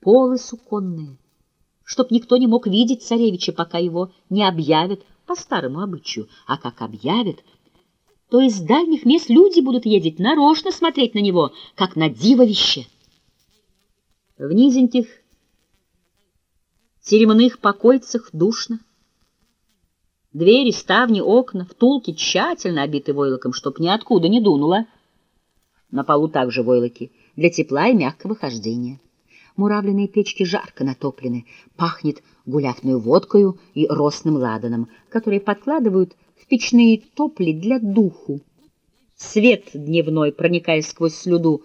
полы суконные, чтоб никто не мог видеть царевича, пока его не объявят по старому обычаю, а как объявят, то из дальних мест люди будут ездить нарочно смотреть на него, как на дивовище. В низеньких теремных покойцах душно. Двери, ставни, окна, втулки тщательно обиты войлоком, чтоб ниоткуда не дунуло. На полу также войлоки для тепла и мягкого хождения. Муравленные печки жарко натоплены, пахнет гуляфную водкою и росным ладаном, которые подкладывают в печные топли для духу. Свет дневной, проникая сквозь слюду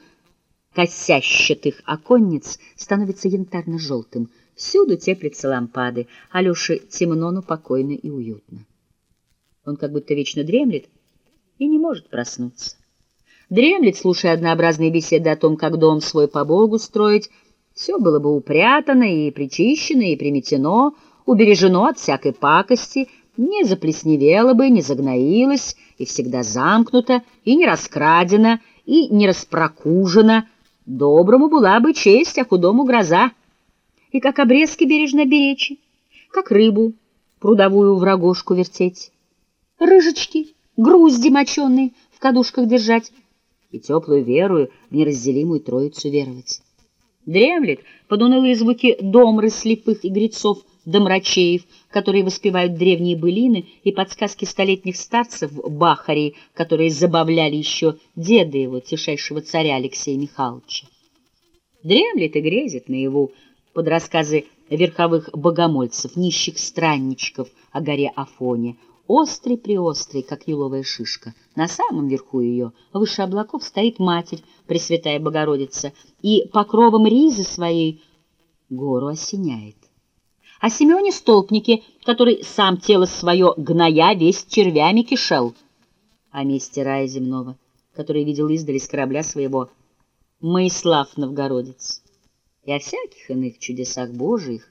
косящатых оконниц, становится янтарно-желтым. Всюду теплятся лампады. Алёше темно, но покойно и уютно. Он как будто вечно дремлет и не может проснуться. Дремлет, слушая однообразные беседы о том, как дом свой по Богу строить. Все было бы упрятано и причищено, и приметено, убережено от всякой пакости, не заплесневело бы, не загноилось, и всегда замкнуто, и не раскрадено, и не распрокужено. Доброму была бы честь, а худому гроза. И как обрезки бережно беречь, как рыбу прудовую в рогожку вертеть, рыжечки, грузди моченые в кадушках держать и теплую верою в неразделимую троицу веровать. Дремлет под унылые звуки домры слепых игрецов домрачеев, которые воспевают древние былины и подсказки столетних старцев Бахарей, которые забавляли еще деда его, тишайшего царя Алексея Михайловича. Дремлет и грезит наяву под рассказы верховых богомольцев, нищих странничков о горе Афоне, острый-преострый, как еловая шишка. На самом верху ее, выше облаков, стоит Матерь, Пресвятая Богородица, и покровом ризы своей гору осеняет. О Симеоне Столпнике, который сам тело свое гноя весь червями кишел. О месте рая земного, который видел издали с корабля своего Мыислав Новгородец. И о всяких иных чудесах Божиих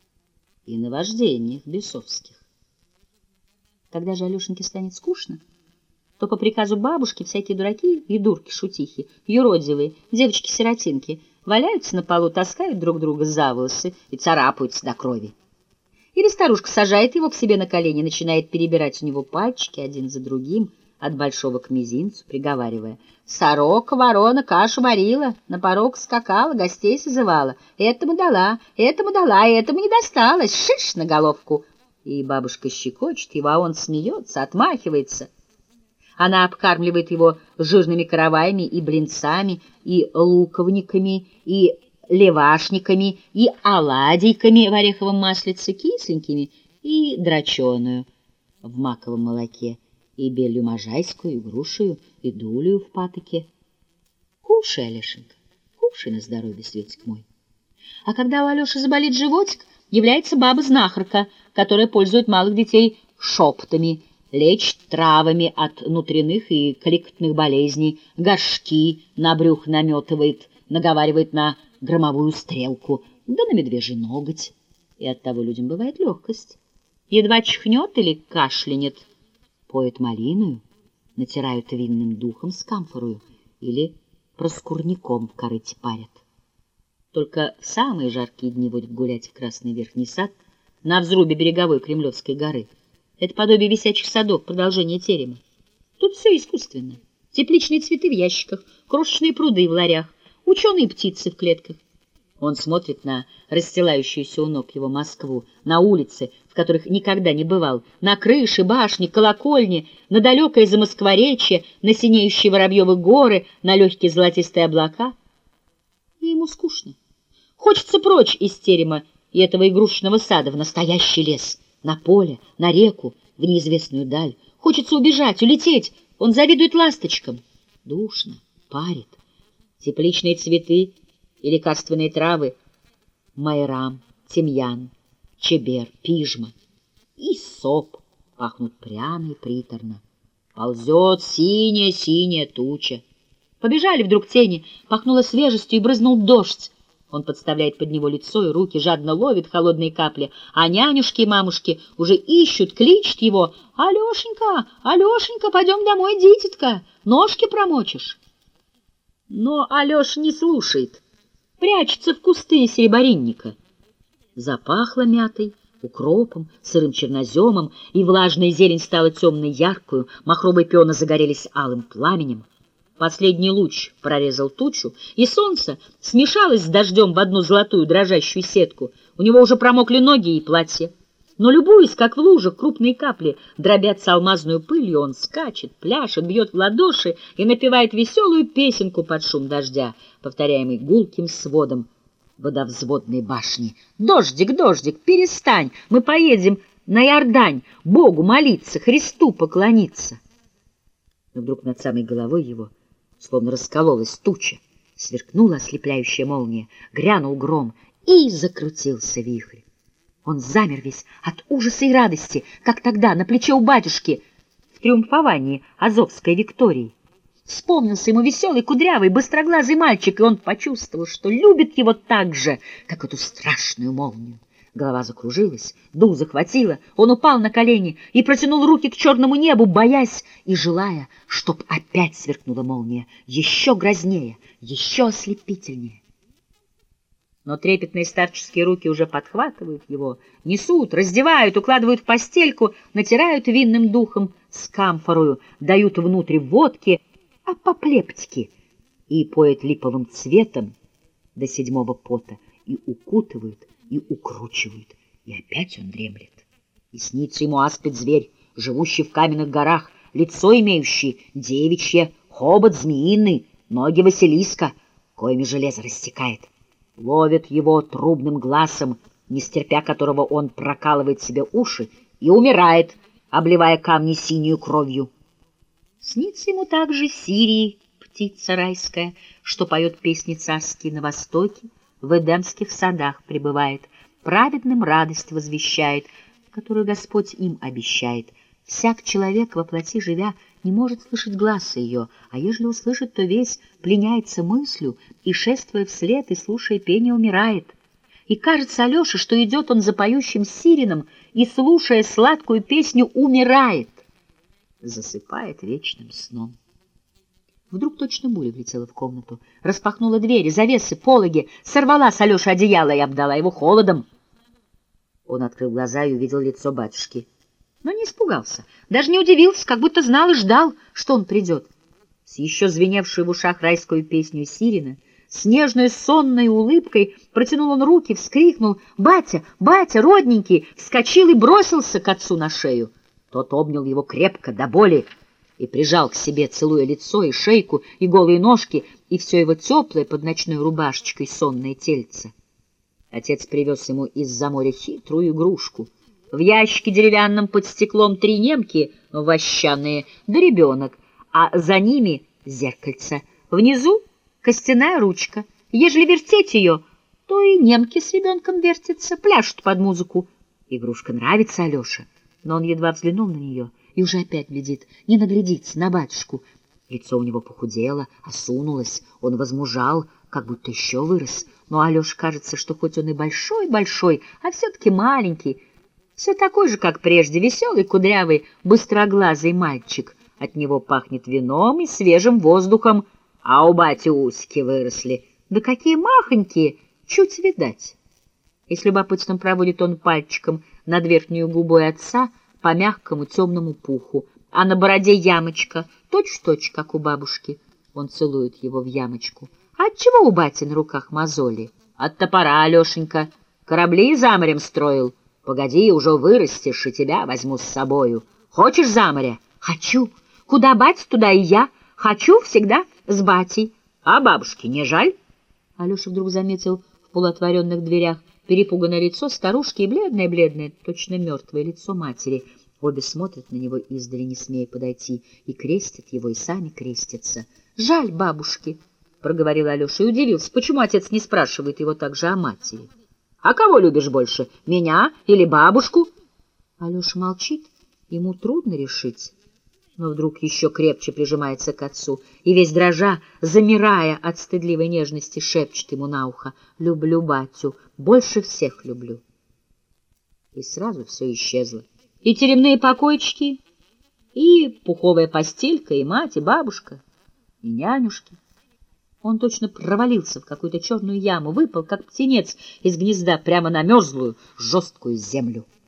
и наваждениях бесовских. Когда же Алешеньке станет скучно, то по приказу бабушки всякие дураки и дурки-шутихи, юродивые, девочки-сиротинки валяются на полу, таскают друг друга за волосы и царапаются до крови. Или старушка сажает его к себе на колени, начинает перебирать у него пальчики один за другим, от большого к мизинцу, приговаривая: «Сорока, ворона, кашу варила, на порог скакала, гостей созывала, этому дала, и этому не досталось, шиш на головку». И бабушка щекочет его, а он смеется, отмахивается. Она обкармливает его жирными караваями и блинцами, и луковниками, и левашниками, и оладейками в ореховом маслице, кисленькими, и драченую в маковом молоке, и белью можайскую, и грушею, и дулю в патоке. Кушай, Алешенька, кушай на здоровье, Светик мой. А когда у Алеши заболит животик, является баба-знахарка, которая пользует малых детей шепотами, лечит травами от внутренних и коллектных болезней, горшки на брюх наметывает, наговаривает на громовую стрелку, да на медвежий ноготь. И оттого людям бывает легкость. Едва чихнет или кашлянет, поют малиною, натирают винным духом с камфорою или проскурняком в корыте парят. Только в самые жаркие дни водят гулять в Красный Верхний сад на взрубе береговой Кремлевской горы. Это подобие висячих садов, продолжение терема. Тут все искусственно. Тепличные цветы в ящиках, крошечные пруды в ларях, ученые птицы в клетках. Он смотрит на расстилающуюся у ног его Москву, на улицы, в которых никогда не бывал, на крыши, башни, колокольни, на далекое Замоскворечье, на синеющие Воробьевы горы, на легкие золотистые облака. И ему скучно. Хочется прочь из терема и этого игрушечного сада в настоящий лес, на поле, на реку, в неизвестную даль. Хочется убежать, улететь. Он завидует ласточкам. Душно, парит. Тепличные цветы и лекарственные травы — майрам, тимьян, чебер, пижма и соп — пахнут прямо и приторно. Ползет синяя-синяя туча. Побежали вдруг тени, пахнуло свежестью и брызнул дождь. Он подставляет под него лицо и руки, жадно ловит холодные капли, а нянюшки и мамушки уже ищут, кличут его: «Алешенька, Алешенька, пойдем домой, дитятка, ножки промочишь». Но Алеша не слушает. прячется в кусты серебрянника. Запахло мятой, укропом, сырым черноземом, и влажная зелень стала темно-яркую, махровые пионы загорелись алым пламенем. Последний луч прорезал тучу, и солнце смешалось с дождем в одну золотую дрожащую сетку. У него уже промокли ноги и платье. Но, любуясь, как в лужах крупные капли дробятся алмазную пылью, он скачет, пляшет, бьет в ладоши и напевает веселую песенку под шум дождя, повторяемый гулким сводом водовзводной башни. «Дождик, дождик, перестань! Мы поедем на Иордань, Богу молиться, Христу поклониться!» Но вдруг над самой головой его словно раскололась туча, сверкнула ослепляющая молния, грянул гром, и закрутился вихрь. Он замер весь от ужаса и радости, как тогда на плече у батюшки в триумфовании Азовской Виктории. Вспомнился ему веселый, кудрявый, быстроглазый мальчик, и он почувствовал, что любит его так же, как эту страшную молнию. Голова закружилась, дух захватило, он упал на колени и протянул руки к черному небу, боясь и желая, чтоб опять сверкнула молния, еще грознее, еще ослепительнее. Но трепетные старческие руки уже подхватывают его, несут, раздевают, укладывают в постельку, натирают винным духом с камфорою, дают внутрь водки, апоплептики, и поет липовым цветом до седьмого пота, и укутывают, и укручивают, и опять он дремлет. И снится ему аспид-зверь, живущий в каменных горах, лицо имеющий девичье, хобот змеиный, ноги Василиска, коими железо рассекает. Ловит его трубным глазом, не стерпя которого он прокалывает себе уши и умирает, обливая камни синюю кровью. Снится ему также Сирии, птица райская, что поет песни царские на востоке, в эдемских садах пребывает, праведным радость возвещает, которую Господь им обещает. Всяк человек, во плоти живя, не может слышать гласа ее, а ежели услышит, то весь пленяется мыслью и, шествуя вслед и слушая пение, умирает. И кажется Алёше, что идет он за поющим сиреном и, слушая сладкую песню, умирает, засыпает вечным сном. Вдруг точно буря влетела в комнату, распахнула двери, завесы, пологи, сорвала с Алёши одеяло и обдала его холодом. Он открыл глаза и увидел лицо батюшки. Но не испугался, даже не удивился, как будто знал и ждал, что он придет. С еще звеневшей в ушах райскую песню сирена, с нежной сонной улыбкой протянул он руки, вскрикнул: «Батя, батя, родненький!» Вскочил и бросился к отцу на шею. Тот обнял его крепко, до боли, и прижал к себе, целуя лицо и шейку, и голые ножки, и все его теплое под ночной рубашечкой сонное тельце. Отец привез ему из-за моря хитрую игрушку. В ящике деревянном под стеклом 3 немки вощаные, да ребенок, а за ними зеркальце. Внизу костяная ручка. Ежели вертеть ее, то и немки с ребенком вертятся, пляшут под музыку. Игрушка нравится Алёше, но он едва взглянул на нее и уже опять глядит, не наглядится на батюшку. Лицо у него похудело, осунулось, он возмужал, как будто еще вырос. Но Алёше кажется, что хоть он и большой-большой, а все-таки маленький, все такой же, как прежде, веселый, кудрявый, быстроглазый мальчик. От него пахнет вином и свежим воздухом, а у бати усики выросли. Да какие махонькие, чуть видать. И с любопытством проводит он пальчиком над верхнюю губой отца по мягкому темному пуху, а на бороде ямочка, точь-в-точь, как у бабушки. Он целует его в ямочку. А отчего у бати на руках мозоли? От топора, Алешенька. Корабли за морем строил. Погоди, уже вырастешь, и тебя возьму с собою. Хочешь за море? Хочу. Куда батя, туда и я. Хочу всегда с батей. А бабушке не жаль? Алеша вдруг заметил в полуотворенных дверях перепуганное лицо старушки и бледное-бледное, точно мертвое лицо матери. Обе смотрят на него издали, не смея подойти, и крестят его, и сами крестятся. «Жаль бабушки», — проговорил Алеша и удивился, почему отец не спрашивает его также о матери. «А кого любишь больше, меня или бабушку?» Алеша молчит, ему трудно решить, но вдруг еще крепче прижимается к отцу и весь дрожа, замирая от стыдливой нежности, шепчет ему на ухо: «Люблю батю, больше всех люблю». И сразу все исчезло. И теремные покойчики, и пуховая постелька, и мать, и бабушка, и нянюшки. Он точно провалился в какую-то черную яму, выпал, как птенец из гнезда, прямо на мерзлую, жесткую землю.